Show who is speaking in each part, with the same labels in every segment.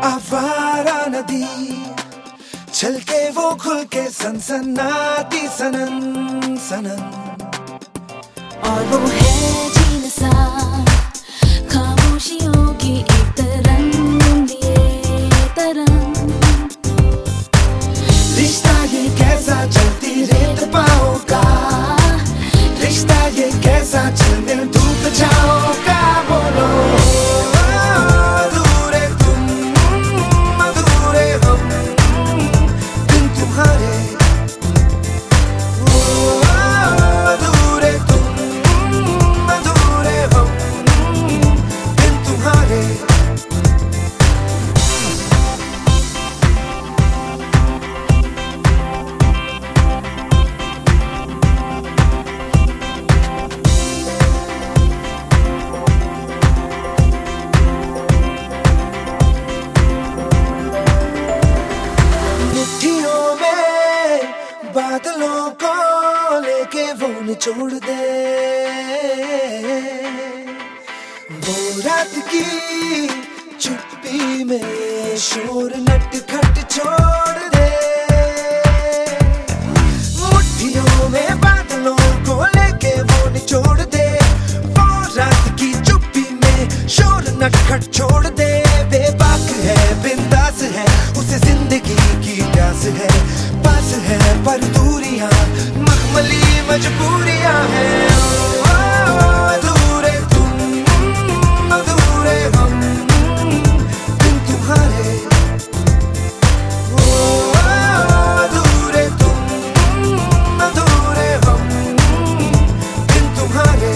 Speaker 1: आवारा नदी छलके वो खुल के सनसनाती सनन सनन।
Speaker 2: और वो है जीन सा खामोशियों की एक तरंग लिए तरंग।
Speaker 1: रिश्ता ये कैसा चलती रेत पाओ का, रिश्ता ये कैसा चलने धूप छाओ का। बोलो अधूरे तुम अधूरे हम बिन तुम्हारे। अधूरे तुम अधूरे हम बिन तुम्हारे। बादलों को लेके वो निचोड़ दे, वो रात की चुप्पी में शोर नटखट छोड़ दे। मुट्ठियों में बादलों को लेके वो निचोड़ दे, वो रात की चुप्पी में शोर नटखट छोड़ दे। बेबाक है बिंदास है उसे जिंदगी की प्यास है, पास है पर दूरियां मखमली मजबूरियां हैं। अधूरे तुम अधूरे हम बिन तुम्हारे। अधूरे तुम अधूरे हम बिन तुम्हारे।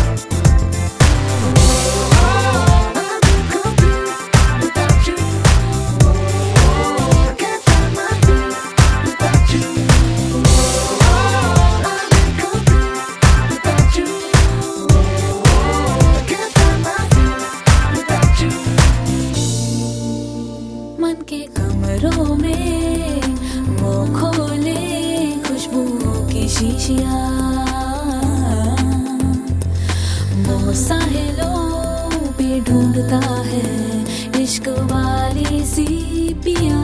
Speaker 2: मन के कमरों में वो खोले खुशबुओं की शीशियां, वो साहिलों पे ढूंढता है इश्क वाली सी पिया।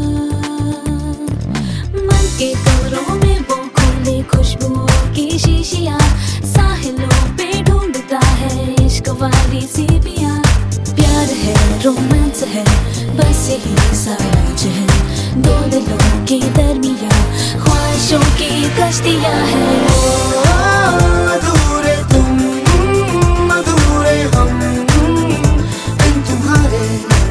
Speaker 2: मन के कमरों में वो खोले खुशबुओं की शीशियां, साहिलों पे ढूंढता है इश्क वाली सी पिया। प्यार है रोमांस है बस यही साज है, दो दिलों के दरमियां ख्वाहिशों की कश्तियां हैं।
Speaker 1: अधूरे तुम अधूरे हम बिन तुम्हारे।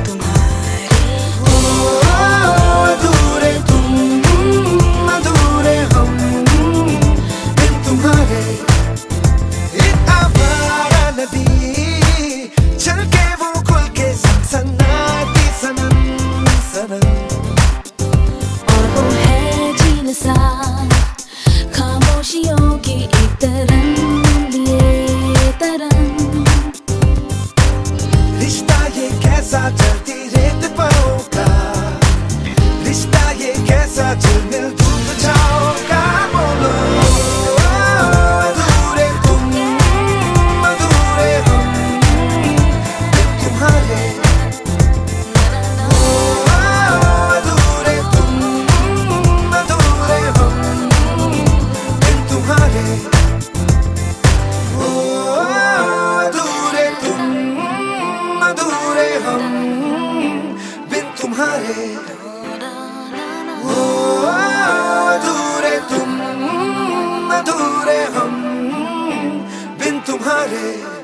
Speaker 1: अधूरे तुम अधूरे हम बिन तुम्हारे। एक आवारा नदी चल के वो खुल के सनसनाती सनन सनन।
Speaker 2: और वो है झील सा खामोशियों की एक तरंग लिए तरंग।
Speaker 1: रिश्ता ये कैसा चलती रेत पाओ का, रिश्ता ये कैसा झिलमिल धूप छाओ का। बोलो अधूरे तुम अधूरे हम बिन तुम्हारे। अधूरे तुम अधूरे हम बिन तुम्हारे। अधूरे तुम अधूरे हम बिन तुम्हारे। अधूरे तुम अधूरे हम बिन तुम्हारे।